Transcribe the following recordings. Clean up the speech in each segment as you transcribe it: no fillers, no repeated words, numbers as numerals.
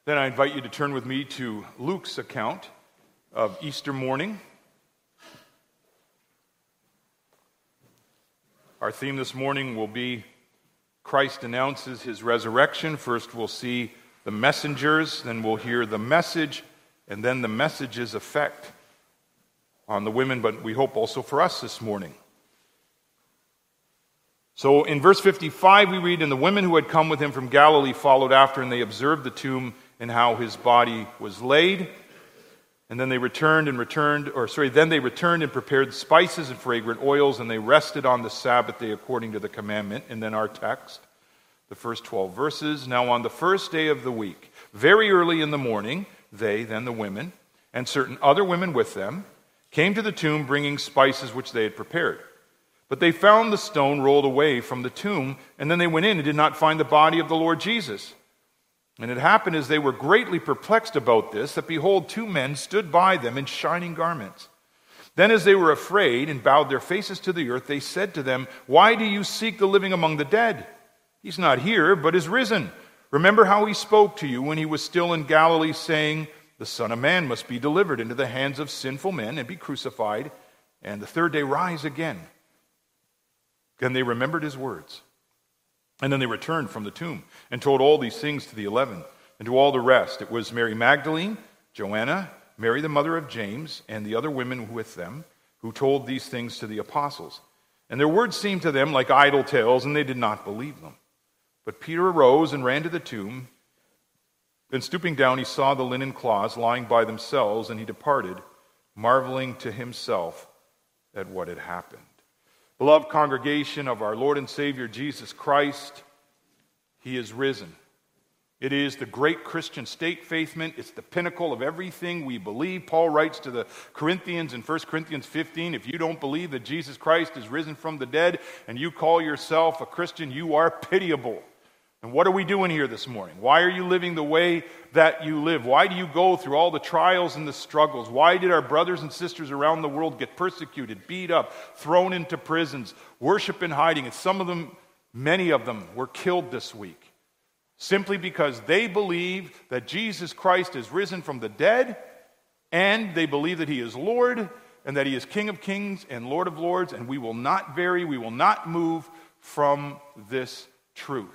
Then I invite you to turn with me to Luke's account of Easter morning. Our theme this morning will be Christ announces his resurrection. First we'll see the messengers, then we'll hear the message, and then the message's effect on the women, but we hope also for us this morning. So in verse 55 we read, "And the women who had come with him from Galilee followed after, and they observed the tomb and how his body was laid. And then they returned and prepared spices and fragrant oils, and they rested on the Sabbath day according to the commandment." And then our text, the first 12 verses. "Now on the first day of the week, very early in the morning, they," then the women, "and certain other women with them, came to the tomb bringing spices which they had prepared. But they found the stone rolled away from the tomb, and then they went in and did not find the body of the Lord Jesus. And it happened as they were greatly perplexed about this, that behold, two men stood by them in shining garments. Then as they were afraid and bowed their faces to the earth, they said to them, 'Why do you seek the living among the dead? He's not here, but is risen. Remember how he spoke to you when he was still in Galilee, saying, the Son of Man must be delivered into the hands of sinful men and be crucified, and the third day rise again.' Then they remembered his words. And then they returned from the tomb and told all these things to the 11 and to all the rest. It was Mary Magdalene, Joanna, Mary the mother of James, and the other women with them who told these things to the apostles. And their words seemed to them like idle tales, and they did not believe them. But Peter arose and ran to the tomb. And stooping down, he saw the linen cloths lying by themselves, and he departed, marveling to himself at what had happened." Beloved congregation of our Lord and Savior Jesus Christ, he is risen. It is the great Christian statement. It's the pinnacle of everything we believe. Paul writes to the Corinthians in 1 Corinthians 15, if you don't believe that Jesus Christ is risen from the dead and you call yourself a Christian, you are pitiable. And what are we doing here this morning? Why are you living the way that you live? Why do you go through all the trials and the struggles? Why did our brothers and sisters around the world get persecuted, beat up, thrown into prisons, worship in hiding? And some of them, many of them, were killed this week. Simply because they believe that Jesus Christ is risen from the dead, and they believe that he is Lord, and that he is King of kings and Lord of lords, and we will not vary, we will not move from this truth.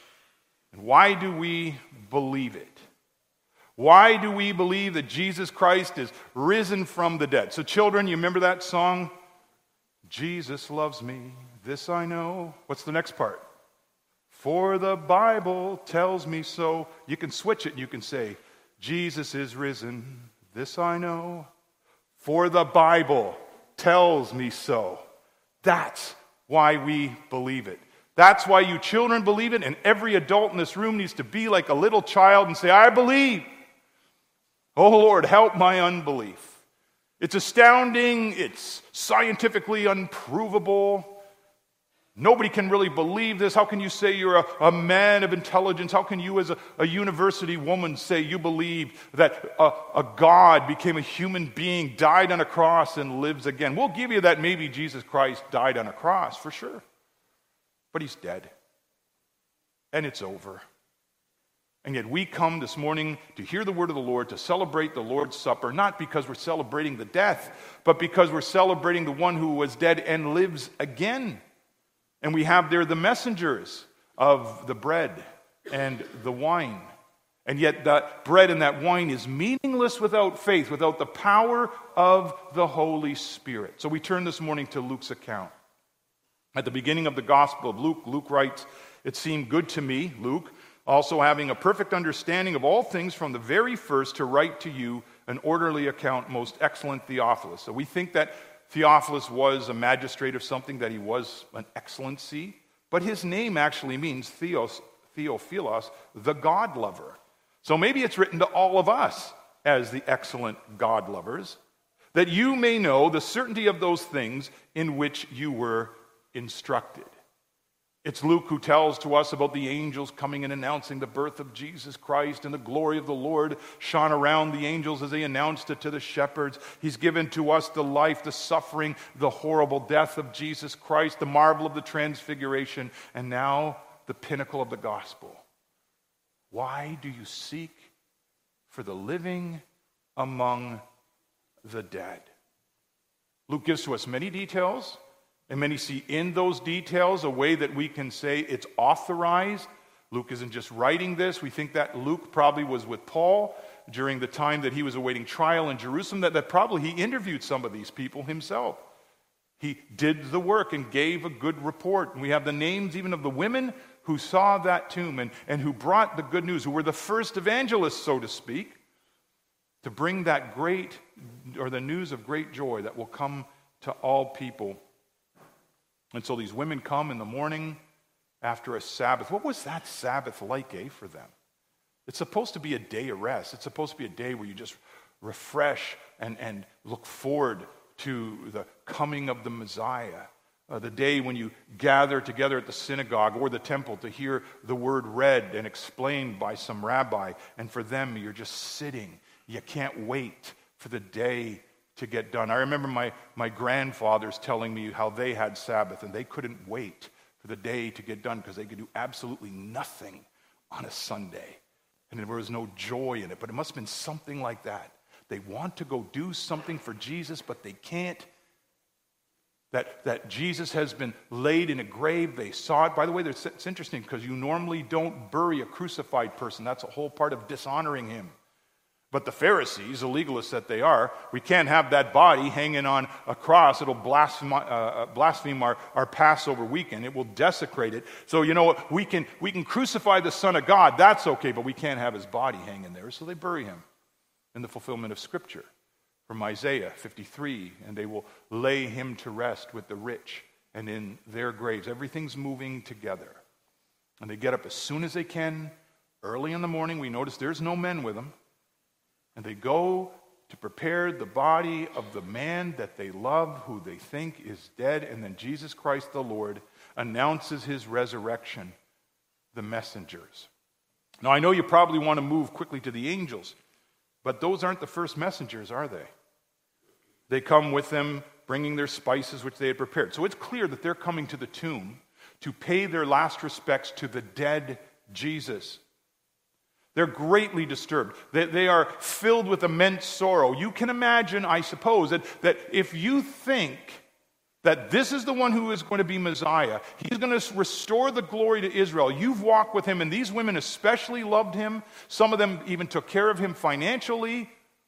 And why do we believe it? Why do we believe that Jesus Christ is risen from the dead? So children, you remember that song? Jesus loves me, this I know. What's the next part? For the Bible tells me so. You can switch it and you can say, Jesus is risen, this I know. For the Bible tells me so. That's why we believe it. That's why you children believe it, and every adult in this room needs to be like a little child and say, I believe. Oh Lord, help my unbelief. It's astounding. It's scientifically unprovable. Nobody can really believe this. How can you say you're a man of intelligence? How can you as a university woman say you believe that a God became a human being, died on a cross, and lives again? We'll give you that maybe Jesus Christ died on a cross, for sure. But he's dead. And it's over. And yet we come this morning to hear the word of the Lord, to celebrate the Lord's Supper, not because we're celebrating the death, but because we're celebrating the one who was dead and lives again. And we have there the messengers of the bread and the wine. And yet that bread and that wine is meaningless without faith, without the power of the Holy Spirit. So we turn this morning to Luke's account. At the beginning of the Gospel of Luke, Luke writes, "It seemed good to me," Luke, "also having a perfect understanding of all things from the very first, to write to you an orderly account, most excellent Theophilus." So we think that Theophilus was a magistrate of something, that he was an excellency, but his name actually means Theophilos, the God lover. So maybe it's written to all of us as the excellent God lovers, that you may know the certainty of those things in which you were instructed. It's Luke who tells to us about the angels coming and announcing the birth of Jesus Christ, and the glory of the Lord shone around the angels as they announced it to the shepherds. He's given to us the life, the suffering, the horrible death of Jesus Christ, the marvel of the transfiguration, and now the pinnacle of the gospel. Why do you seek for the living among the dead. Luke gives to us many details, and many see in those details a way that we can say it's authorized. Luke isn't just writing this. We think that Luke probably was with Paul during the time that he was awaiting trial in Jerusalem, that probably he interviewed some of these people himself. He did the work and gave a good report. And we have the names even of the women who saw that tomb and who brought the good news, who were the first evangelists, so to speak, to bring that great, or the news of great joy that will come to all people. And so these women come in the morning after a Sabbath. What was that Sabbath like, for them? It's supposed to be a day of rest. It's supposed to be a day where you just refresh and look forward to the coming of the Messiah. The day when you gather together at the synagogue or the temple to hear the word read and explained by some rabbi. And for them, you're just sitting. You can't wait for the day to get done. I remember my grandfathers telling me how they had Sabbath and they couldn't wait for the day to get done because they could do absolutely nothing on a Sunday. And there was no joy in it. But it must have been something like that. They want to go do something for Jesus, but they can't. That Jesus has been laid in a grave. They saw it. By the way, it's interesting because you normally don't bury a crucified person. That's a whole part of dishonoring him. But the Pharisees, the legalists that they are, we can't have that body hanging on a cross. It'll blaspheme our Passover weekend. It will desecrate it. So, you know what? We can crucify the Son of God. That's okay, but we can't have his body hanging there. So they bury him in the fulfillment of Scripture from Isaiah 53. And they will lay him to rest with the rich and in their graves. Everything's moving together. And they get up as soon as they can, early in the morning. We notice there's no men with them. And they go to prepare the body of the man that they love, who they think is dead. And then Jesus Christ the Lord announces his resurrection, the messengers. Now, I know you probably want to move quickly to the angels, but those aren't the first messengers, are they? They come with them, bringing their spices, which they had prepared. So it's clear that they're coming to the tomb to pay their last respects to the dead Jesus. They're greatly disturbed. They are filled with immense sorrow. You can imagine, I suppose, that if you think that this is the one who is going to be Messiah, he's going to restore the glory to Israel. You've walked with him, and these women especially loved him. Some of them even took care of him financially,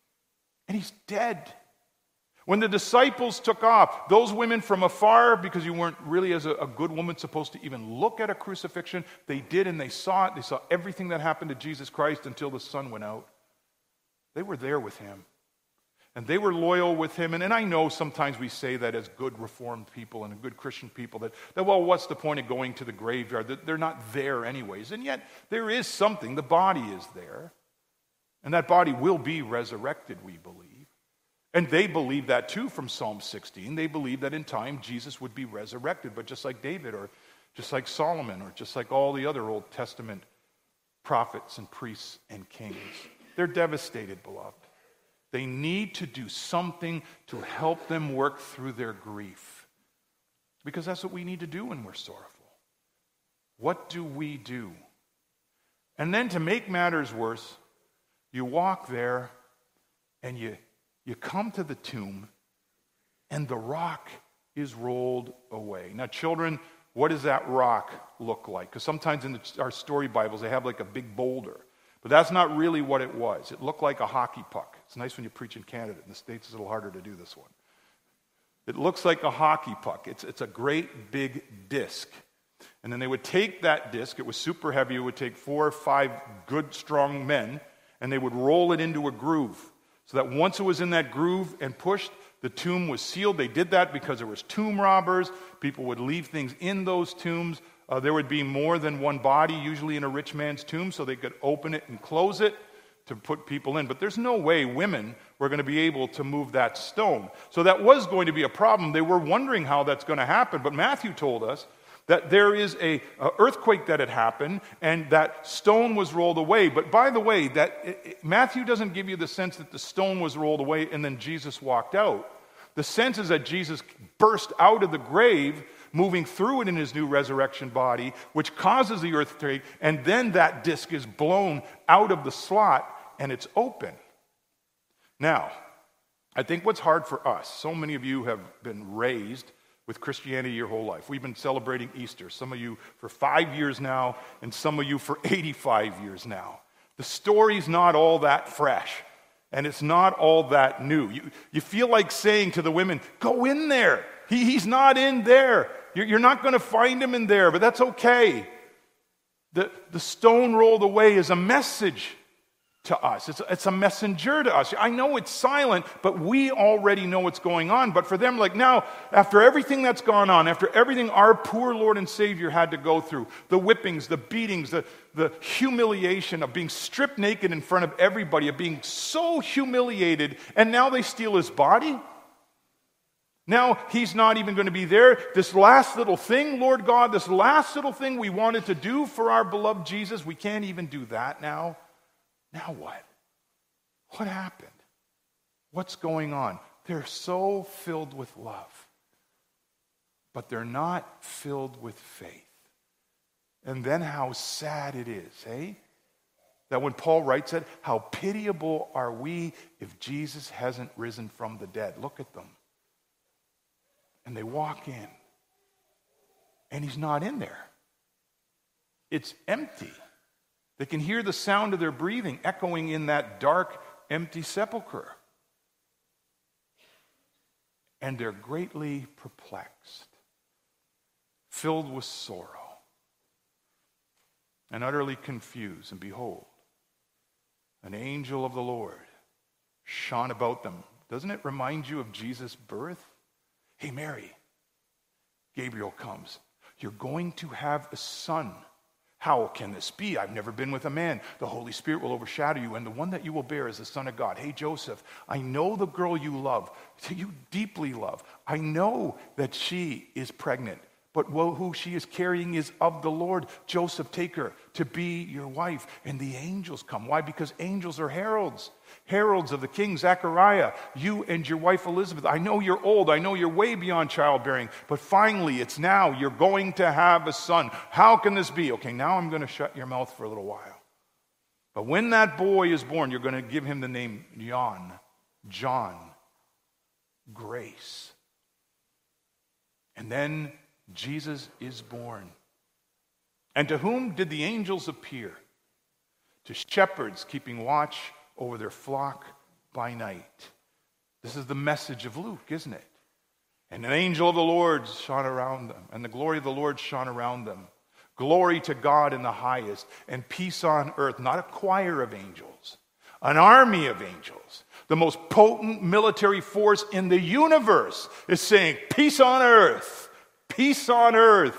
and he's dead. When the disciples took off, those women from afar, because you weren't really as a good woman supposed to even look at a crucifixion, they did and they saw it. They saw everything that happened to Jesus Christ until the sun went out. They were there with him. And they were loyal with him. And I know sometimes we say that as good Reformed people and good Christian people, that well, what's the point of going to the graveyard? That they're not there anyways. And yet there is something. The body is there. And that body will be resurrected, we believe. And they believe that too from Psalm 16. They believe that in time Jesus would be resurrected. But just like David or just like Solomon or just like all the other Old Testament prophets and priests and kings, they're devastated, beloved. They need to do something to help them work through their grief. Because that's what we need to do when we're sorrowful. What do we do? And then to make matters worse, you walk there and you come to the tomb, and the rock is rolled away. Now, children, what does that rock look like? Because sometimes in our story Bibles, they have like a big boulder. But that's not really what it was. It looked like a hockey puck. It's nice when you preach in Canada. In the States, it's a little harder to do this one. It looks like a hockey puck. It's a great big disc. And then they would take that disc. It was super heavy. It would take 4 or 5 good, strong men, and they would roll it into a groove. So that once it was in that groove and pushed, the tomb was sealed. They did that because there was tomb robbers. People would leave things in those tombs. There would be more than one body, usually in a rich man's tomb, so they could open it and close it to put people in. But there's no way women were going to be able to move that stone. So that was going to be a problem. They were wondering how that's going to happen. But Matthew told us that there is an earthquake that had happened, and that stone was rolled away. But by the way, Matthew doesn't give you the sense that the stone was rolled away and then Jesus walked out. The sense is that Jesus burst out of the grave, moving through it in his new resurrection body, which causes the earthquake, and then that disc is blown out of the slot and it's open. Now, I think what's hard for us, so many of you have been raised with Christianity your whole life. We've been celebrating Easter, some of you for 5 years now, and some of you for 85 years now. The story's not all that fresh, and it's not all that new. You feel like saying to the women, go in there. He's not in there. You're not going to find him in there, but that's okay. The stone rolled away is a message to us. It's a messenger to us. I know it's silent, but we already know what's going on. But for them, like now, after everything that's gone on, after everything our poor Lord and Savior had to go through, the whippings, the beatings, the humiliation of being stripped naked in front of everybody, of being so humiliated, and now they steal his body? Now he's not even going to be there. This last little thing, Lord God, this last little thing we wanted to do for our beloved Jesus, we can't even do that now. Now what? What happened? What's going on? They're so filled with love, but they're not filled with faith. And then how sad it is, eh? That when Paul writes it, how pitiable are we if Jesus hasn't risen from the dead. Look at them. And they walk in, and he's not in there. It's empty. They can hear the sound of their breathing echoing in that dark, empty sepulcher. And they're greatly perplexed, filled with sorrow, and utterly confused. And behold, an angel of the Lord shone about them. Doesn't it remind you of Jesus' birth? Hey, Mary, Gabriel comes. You're going to have a son. How can this be? I've never been with a man. The Holy Spirit will overshadow you, and the one that you will bear is the Son of God. Hey, Joseph, I know the girl you love, you deeply love. I know that she is pregnant, but who she is carrying is of the Lord. Joseph, take her to be your wife. And the angels come. Why? Because angels are heralds. Heralds of the king, Zechariah, you and your wife Elizabeth. I know you're old. I know you're way beyond childbearing. But finally, it's now. You're going to have a son. How can this be? Okay, now I'm going to shut your mouth for a little while. But when that boy is born, you're going to give him the name John, grace. And then Jesus is born. And to whom did the angels appear? To shepherds keeping watch over their flock by night. This is the message of Luke, isn't it? And an angel of the Lord shone around them, and the glory of the Lord shone around them. Glory to God in the highest, and peace on earth. Not a choir of angels, an army of angels. The most potent military force in the universe is saying, peace on earth, peace on earth.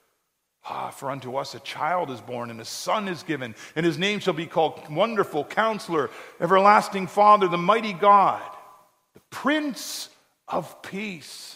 For unto us a child is born, and a son is given, and his name shall be called Wonderful Counselor, Everlasting Father, the Mighty God, the Prince of Peace.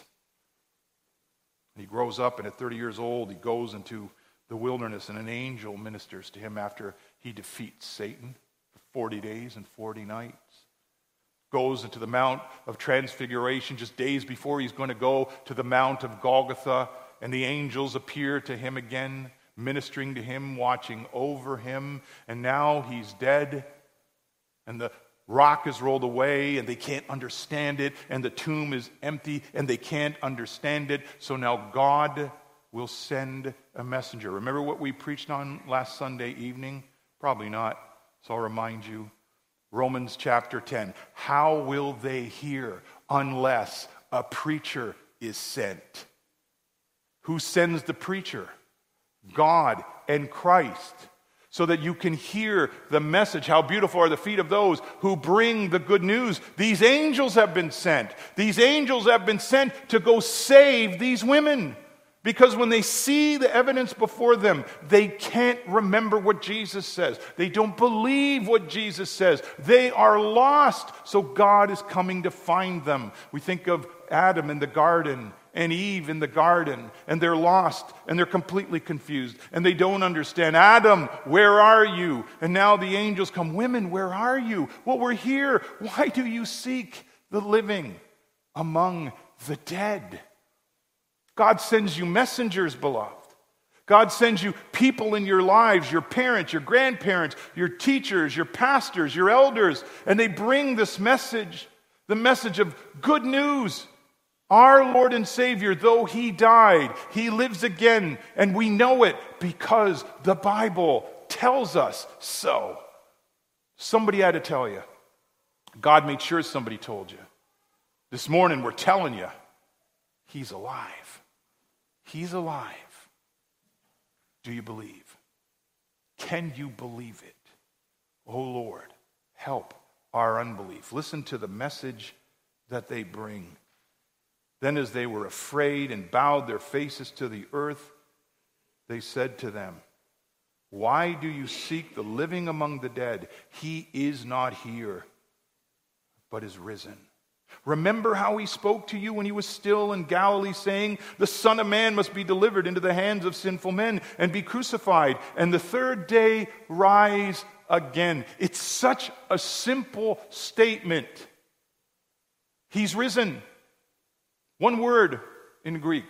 He grows up, and at 30 years old, he goes into the wilderness, and an angel ministers to him after he defeats Satan for 40 days and 40 nights. Goes into the Mount of Transfiguration just days before he's going to go to the Mount of Golgotha. And the angels appear to him again, ministering to him, watching over him. And now he's dead. And the rock is rolled away, and they can't understand it. And the tomb is empty, and they can't understand it. So now God will send a messenger. Remember what we preached on last Sunday evening? Probably not. So I'll remind you. Romans chapter 10. How will they hear unless a preacher is sent? Who sends the preacher? God and Christ. So that you can hear the message. How beautiful are the feet of those who bring the good news. These angels have been sent. These angels have been sent to go save these women. Because when they see the evidence before them, they can't remember what Jesus says. They don't believe what Jesus says. They are lost. So God is coming to find them. We think of Adam in the garden and Eve in the garden, and they're lost, and they're completely confused, and they don't understand. Adam, where are you? And now the angels come. Women, where are you? Well, we're here. Why do you seek the living among the dead? God sends you messengers, beloved. God sends you people in your lives, your parents, your grandparents, your teachers, your pastors, your elders, and they bring this message, the message of good news. Our Lord and Savior, though He died, He lives again, and we know it because the Bible tells us so. Somebody had to tell you. God made sure somebody told you. This morning we're telling you, He's alive. He's alive. Do you believe? Can you believe it? Oh Lord, help our unbelief. Listen to the message that they bring. Then as they were afraid and bowed their faces to the earth, they said to them, "Why do you seek the living among the dead? He is not here, but is risen. Remember how He spoke to you when He was still in Galilee, saying, 'The Son of Man must be delivered into the hands of sinful men and be crucified, and the third day rise again.'" It's such a simple statement. He's risen. One word in Greek.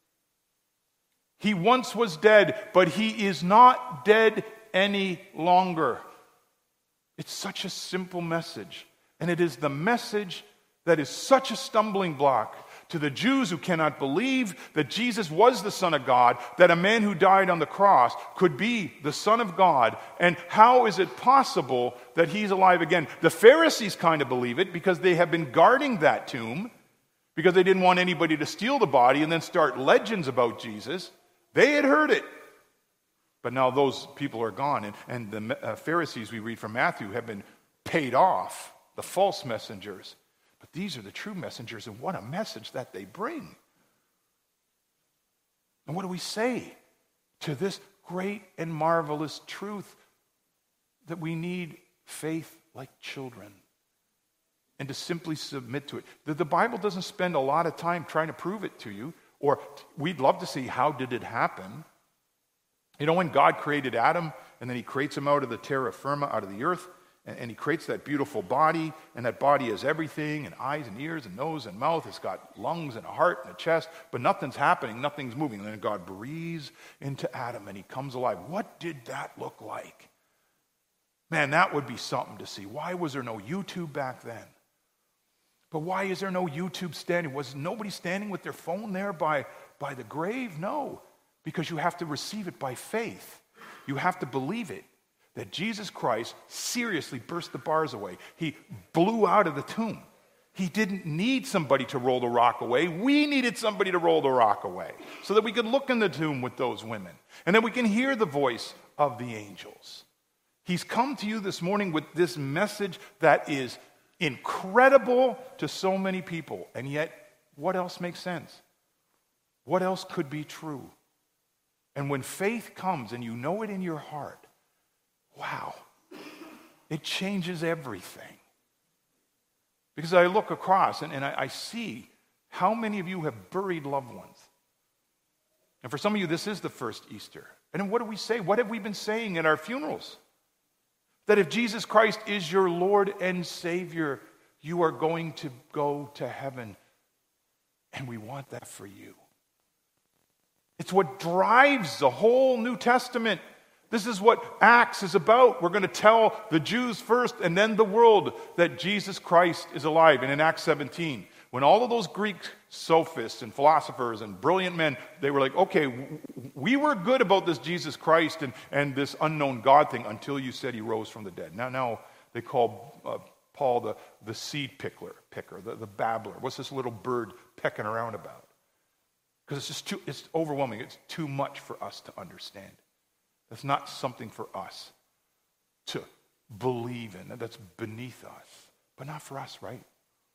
He once was dead, but He is not dead any longer. It's such a simple message. And it is the message that is such a stumbling block to the Jews who cannot believe that Jesus was the Son of God, that a man who died on the cross could be the Son of God, and how is it possible that He's alive again? The Pharisees kind of believe it because they have been guarding that tomb, because they didn't want anybody to steal the body and then start legends about Jesus. They had heard it. But now those people are gone, and the Pharisees we read from Matthew have been paid off, the false messengers. But these are the true messengers, and what a message that they bring. And what do we say to this great and marvelous truth? That we need faith like children and to simply submit to it. The Bible doesn't spend a lot of time trying to prove it to you, or we'd love to see how did it happen. You know, when God created Adam, and then He creates him out of the terra firma, out of the earth, and He creates that beautiful body, and that body has everything, and eyes and ears and nose and mouth. It's got lungs and a heart and a chest, but nothing's happening, nothing's moving. And then God breathes into Adam, and he comes alive. What did that look like? Man, that would be something to see. Why was there no YouTube back then? But why is there no YouTube standing? Was nobody standing with their phone there by the grave? No, because you have to receive it by faith. You have to believe it. That Jesus Christ seriously burst the bars away. He blew out of the tomb. He didn't need somebody to roll the rock away. We needed somebody to roll the rock away so that we could look in the tomb with those women and that we can hear the voice of the angels. He's come to you this morning with this message that is incredible to so many people. And yet, what else makes sense? What else could be true? And when faith comes and you know it in your heart, wow, it changes everything. Because I look across and I see how many of you have buried loved ones. And for some of you, this is the first Easter. And then what do we say? What have we been saying at our funerals? That if Jesus Christ is your Lord and Savior, you are going to go to heaven. And we want that for you. It's what drives the whole New Testament. This is what Acts is about. We're going to tell the Jews first and then the world that Jesus Christ is alive. And in Acts 17, when all of those Greek sophists and philosophers and brilliant men, they were like, okay, we were good about this Jesus Christ and this unknown God thing until you said He rose from the dead. Now they call Paul the seed picker, the babbler. What's this little bird pecking around about? Because it's overwhelming. It's too much for us to understand. That's not something for us to believe in. That's beneath us. But not for us, right?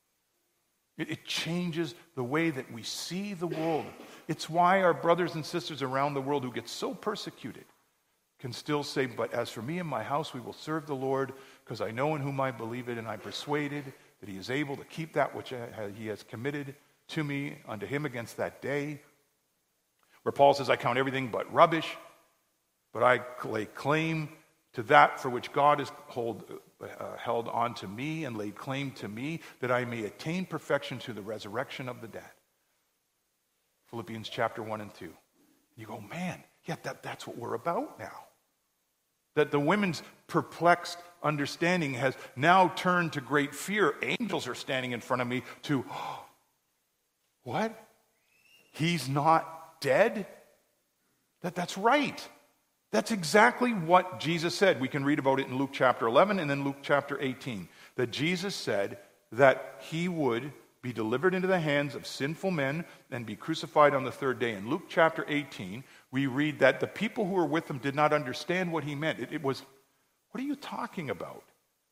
It changes the way that we see the world. It's why our brothers and sisters around the world who get so persecuted can still say, but as for me and my house, we will serve the Lord, because I know in whom I believe it, and I'm persuaded that He is able to keep that which He has committed to me unto Him against that day. Where Paul says, I count everything but rubbish, but I lay claim to that for which God has held on to me and laid claim to me, that I may attain perfection to the resurrection of the dead. Philippians chapter 1 and 2. You go, man, Yet that's what we're about now. That the women's perplexed understanding has now turned to great fear. Angels are standing in front of me to, oh, what? He's not dead? That's right. That's exactly what Jesus said. We can read about it in Luke chapter 11 and then Luke chapter 18. That Jesus said that he would be delivered into the hands of sinful men and be crucified on the third day. In Luke chapter 18, we read that the people who were with him did not understand what he meant. It was, what are you talking about?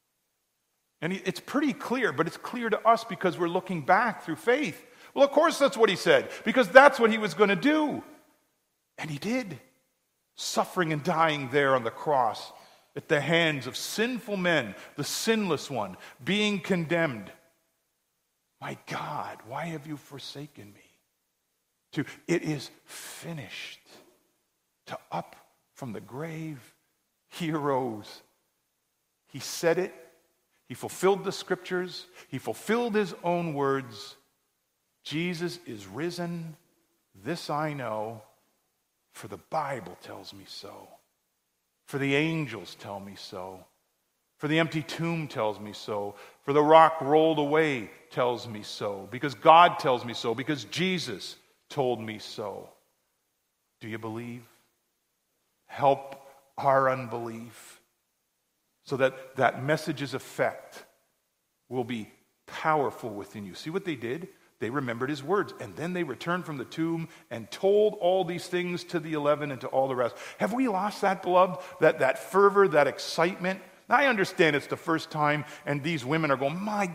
And it's pretty clear, but it's clear to us because we're looking back through faith. Well, of course that's what he said, because that's what he was going to do. And he did. Suffering and dying there on the cross at the hands of sinful men, the sinless one, being condemned. My God, why have you forsaken me? It is finished. To up from the grave, he arose. He said it. He fulfilled the scriptures. He fulfilled his own words. Jesus is risen. This I know, for the Bible tells me so. For the angels tell me so. For the empty tomb tells me so. For the rock rolled away tells me so. Because God tells me so. Because Jesus told me so. Do you believe? Help our unbelief so that that message's effect will be powerful within you. See what they did? They remembered his words, and then they returned from the tomb and told all these things to the 11 and to all the rest. Have we lost that, beloved? That fervor, that excitement? Now, I understand it's the first time, and these women are going,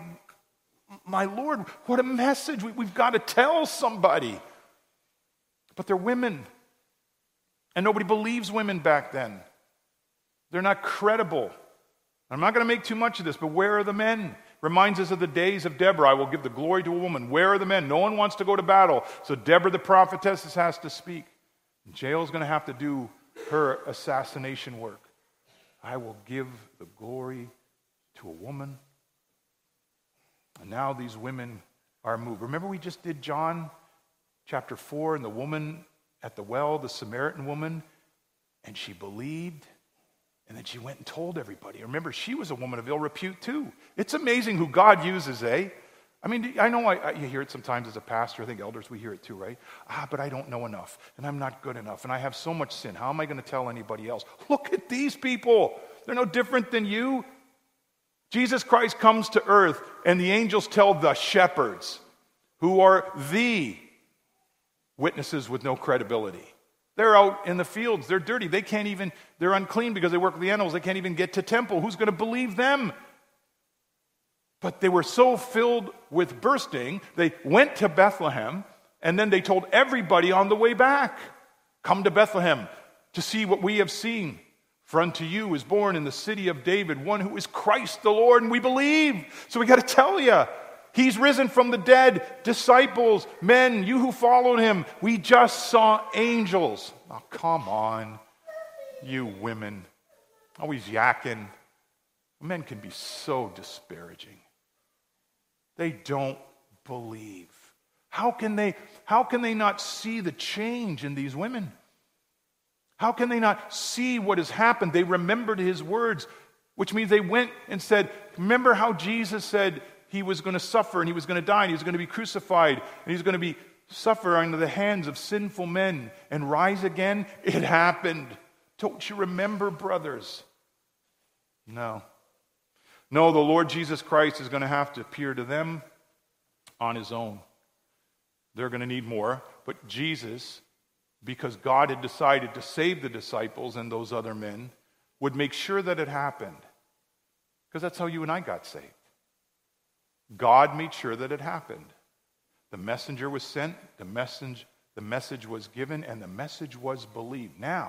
my Lord, what a message. We've got to tell somebody. But they're women. And nobody believes women back then. They're not credible. I'm not going to make too much of this, but where are the men? Reminds us of the days of Deborah. I will give the glory to a woman. Where are the men? No one wants to go to battle. So Deborah the prophetess has to speak. And Jael's going to have to do her assassination work. I will give the glory to a woman. And now these women are moved. Remember we just did John chapter 4 and the woman at the well, the Samaritan woman, and she believed, and then she went and told everybody. Remember, she was a woman of ill repute too. It's amazing who God uses, eh? I mean, I know you hear it sometimes as a pastor. I think elders, we hear it too, right? But I don't know enough, and I'm not good enough, and I have so much sin. How am I going to tell anybody else? Look at these people. They're no different than you. Jesus Christ comes to earth, and the angels tell the shepherds, who are the witnesses with no credibility. They're out in the fields. They're dirty. They're unclean because they work with the animals. They can't even get to temple. Who's going to believe them? But they were so filled with bursting, they went to Bethlehem, and then they told everybody on the way back, come to Bethlehem to see what we have seen. For unto you is born in the city of David one who is Christ the Lord, and we believe. So we got to tell you, he's risen from the dead. Disciples, men, you who followed him, we just saw angels. Oh, come on, you women. Always yakking. Men can be so disparaging. They don't believe. How can they not see the change in these women? How can they not see what has happened? They remembered his words, which means they went and said, remember how Jesus said he was going to suffer and he was going to die and he was going to be crucified and he was going to suffer under the hands of sinful men and rise again? It happened. Don't you remember, brothers? No. No, the Lord Jesus Christ is going to have to appear to them on his own. They're going to need more, but Jesus, because God had decided to save the disciples and those other men, would make sure that it happened. Because that's how you and I got saved. God made sure that it happened. The messenger was sent, the message was given, and the message was believed. Now,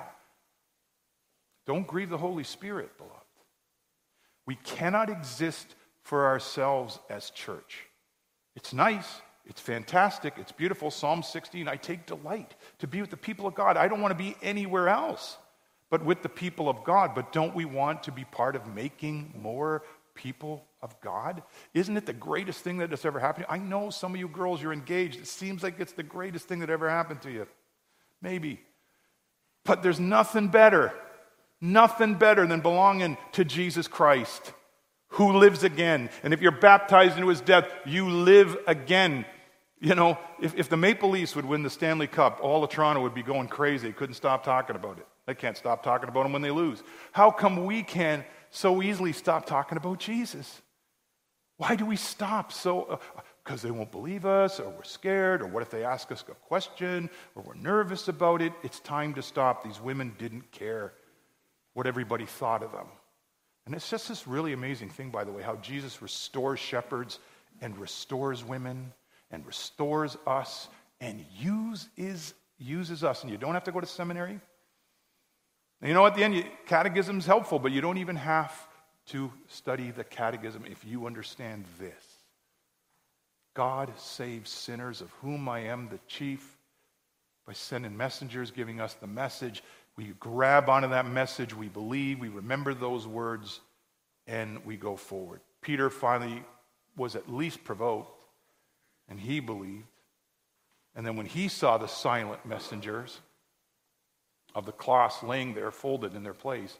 don't grieve the Holy Spirit, beloved. We cannot exist for ourselves as church. It's nice. It's fantastic. It's beautiful. Psalm 16, I take delight to be with the people of God. I don't want to be anywhere else but with the people of God. But don't we want to be part of making more people of God? Isn't it the greatest thing that has ever happened? I know some of you girls, you're engaged. It seems like it's the greatest thing that ever happened to you. Maybe. But there's nothing better than belonging to Jesus Christ, who lives again. And if you're baptized into his death, you live again. You know, if the Maple Leafs would win the Stanley Cup, all of Toronto would be going crazy. Couldn't stop talking about it. They can't stop talking about him when they lose. How come we can so easily stop talking about Jesus? Why do we stop so? Because they won't believe us, or we're scared, or what if they ask us a question, or we're nervous about it? It's time to stop. These women didn't care what everybody thought of them. And it's just this really amazing thing, by the way, how Jesus restores shepherds and restores women and restores us and uses us. And you don't have to go to seminary. And you know, at the end, catechism's helpful, but you don't even have to study the catechism if you understand this. God saves sinners, of whom I am the chief, by sending messengers, giving us the message. We grab onto that message, we believe, we remember those words, and we go forward. Peter finally was at least provoked, and he believed. And then when he saw the silent messengers of the cloths laying there folded in their place,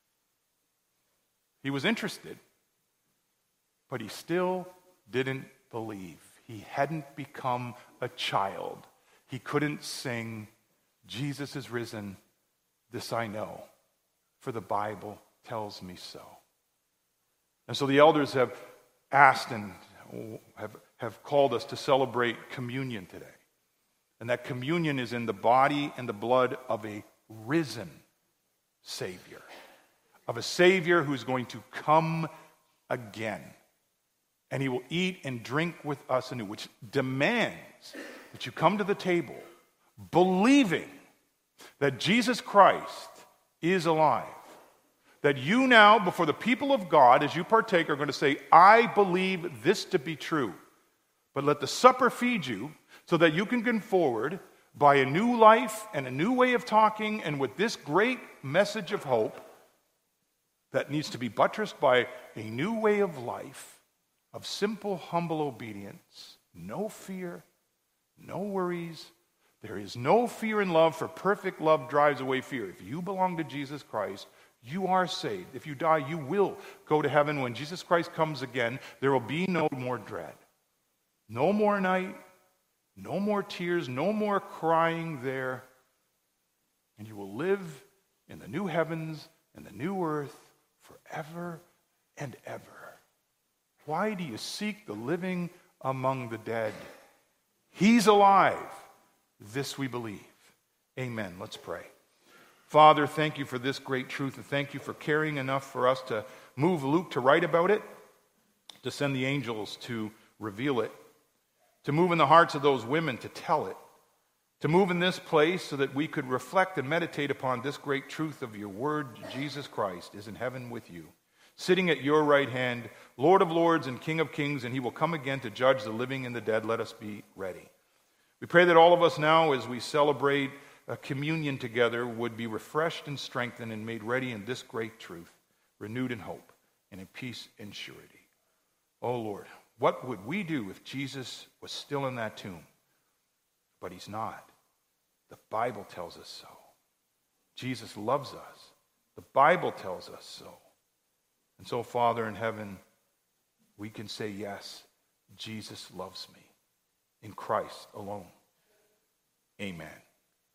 he was interested, but he still didn't believe. He hadn't become a child. He couldn't sing, Jesus is risen, this I know, for the Bible tells me so. And so the elders have asked and have called us to celebrate communion today. And that communion is in the body and the blood of a risen Savior. Of a Savior who's going to come again. And he will eat and drink with us anew, which demands that you come to the table believing that Jesus Christ is alive. That you now, before the people of God, as you partake, are going to say, I believe this to be true. But let the supper feed you so that you can go forward by a new life and a new way of talking, and with this great message of hope that needs to be buttressed by a new way of life, of simple, humble obedience, no fear, no worries. There is no fear in love, for perfect love drives away fear. If you belong to Jesus Christ, you are saved. If you die, you will go to heaven. When Jesus Christ comes again, there will be no more dread. No more night, no more tears, no more crying there. And you will live in the new heavens and the new earth forever and ever. Why do you seek the living among the dead? He's alive. This we believe. Amen. Let's pray. Father, thank you for this great truth, and thank you for caring enough for us to move Luke to write about it, to send the angels to reveal it, to move in the hearts of those women to tell it, to move in this place so that we could reflect and meditate upon this great truth of your word. Jesus Christ is in heaven with you, sitting at your right hand, Lord of lords and King of kings, and he will come again to judge the living and the dead. Let us be ready. We pray that all of us now, as we celebrate communion together, would be refreshed and strengthened and made ready in this great truth, renewed in hope and in peace and surety. Oh Lord, what would we do if Jesus was still in that tomb? But he's not. The Bible tells us so. Jesus loves us. The Bible tells us so. And so, Father in heaven, we can say, yes, Jesus loves me in Christ alone. Amen.